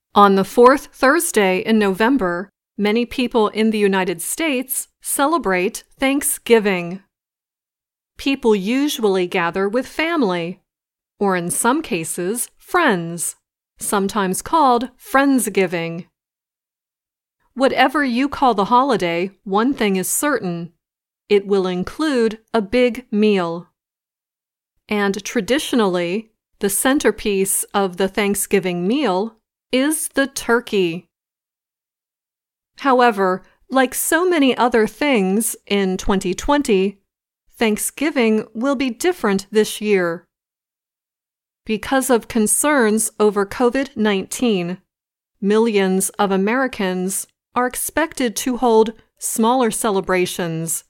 On the fourth Thursday in November, many people in the United States celebrate Thanksgiving. People usually gather with family, or in some cases, friends, sometimes called Friendsgiving. Whatever you call the holiday, one thing is certain: it will include a big meal. And traditionally, the centerpiece of the Thanksgiving meal is the turkey. However, like so many other things in 2020, Thanksgiving will be different this year. Because of concerns over COVID-19, millions of Americans are expected to hold smaller celebrations.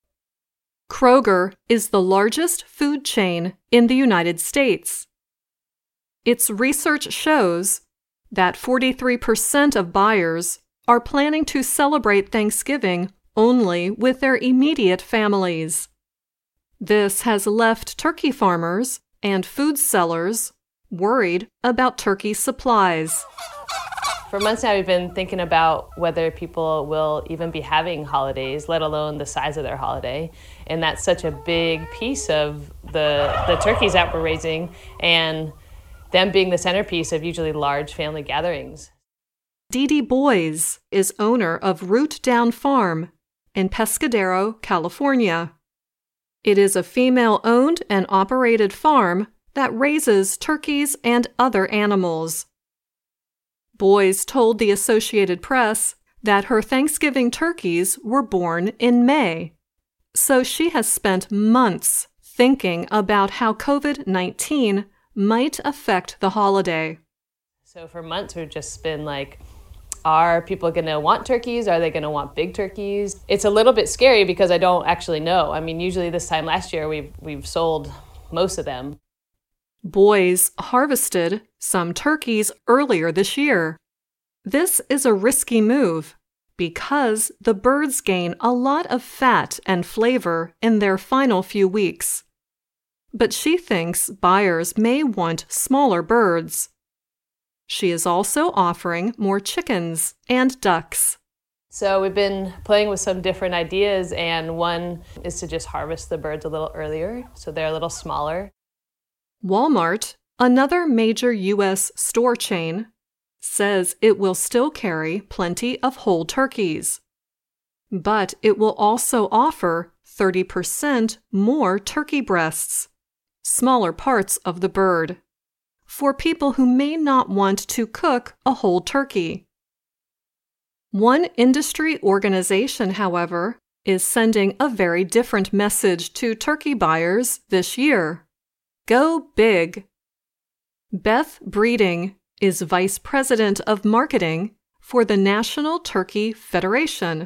Kroger is the largest food chain in the United States. Its research shows that 43% of buyers are planning to celebrate Thanksgiving only with their immediate families. This has left turkey farmers and food sellers worried about turkey supplies. For months now, we've been thinking about whether people will even be having holidays, let alone the size of their holiday. And that's such a big piece of the turkeys that we're raising, and them being the centerpiece of usually large family gatherings. Dee Dee Boys is owner of Root Down Farm in Pescadero, California. It is a female-owned and operated farm that raises turkeys and other animals. Boys told the Associated Press that her Thanksgiving turkeys were born in May, so she has spent months thinking about how COVID-19 might affect the holiday. So for months, we've just been like, are people going to want turkeys? Are they going to want big turkeys? It's a little bit scary because I don't actually know. I mean, usually this time last year, we've sold most of them. Boys harvested some turkeys earlier this year. This is a risky move because the birds gain a lot of fat and flavor in their final few weeks. But she thinks buyers may want smaller birds. She is also offering more chickens and ducks. So we've been playing with some different ideas, and one is to just harvest the birds a little earlier, so they're a little smaller. Walmart, another major U.S. store chain, says it will still carry plenty of whole turkeys. But it will also offer 30% more turkey breasts, smaller parts of the bird, for people who may not want to cook a whole turkey. One industry organization, however, is sending a very different message to turkey buyers this year. Go big. Beth Breeding is Vice President of Marketing for the National Turkey Federation.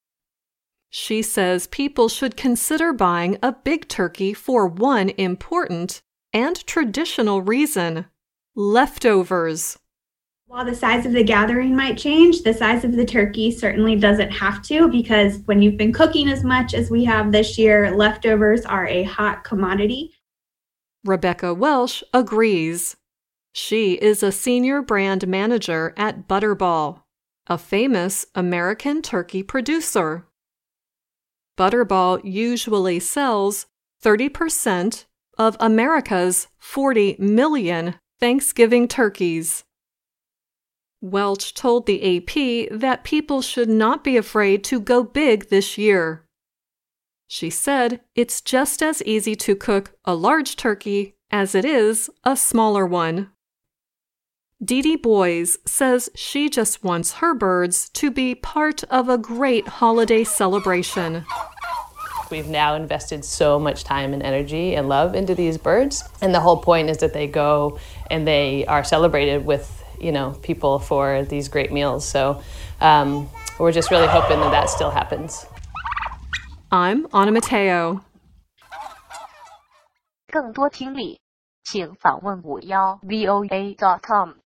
She says people should consider buying a big turkey for one important and traditional reason: leftovers. While the size of the gathering might change, the size of the turkey certainly doesn't have to, because when you've been cooking as much as we have this year, leftovers are a hot commodity. Rebecca Welsh agrees. She is a senior brand manager at Butterball, a famous American turkey producer. Butterball usually sells 30% of America's 40 million Thanksgiving turkeys. Welch told the AP that people should not be afraid to go big this year. She said it's just as easy to cook a large turkey as it is a smaller one. Dee Dee Boys says she just wants her birds to be part of a great holiday celebration. We've now invested so much time and energy and love into these birds, and the whole point is that they go and they are celebrated with, people for these great meals. So we're just really hoping that still happens. I'm Anna Mateo. 更多听力，请访问51voa.com。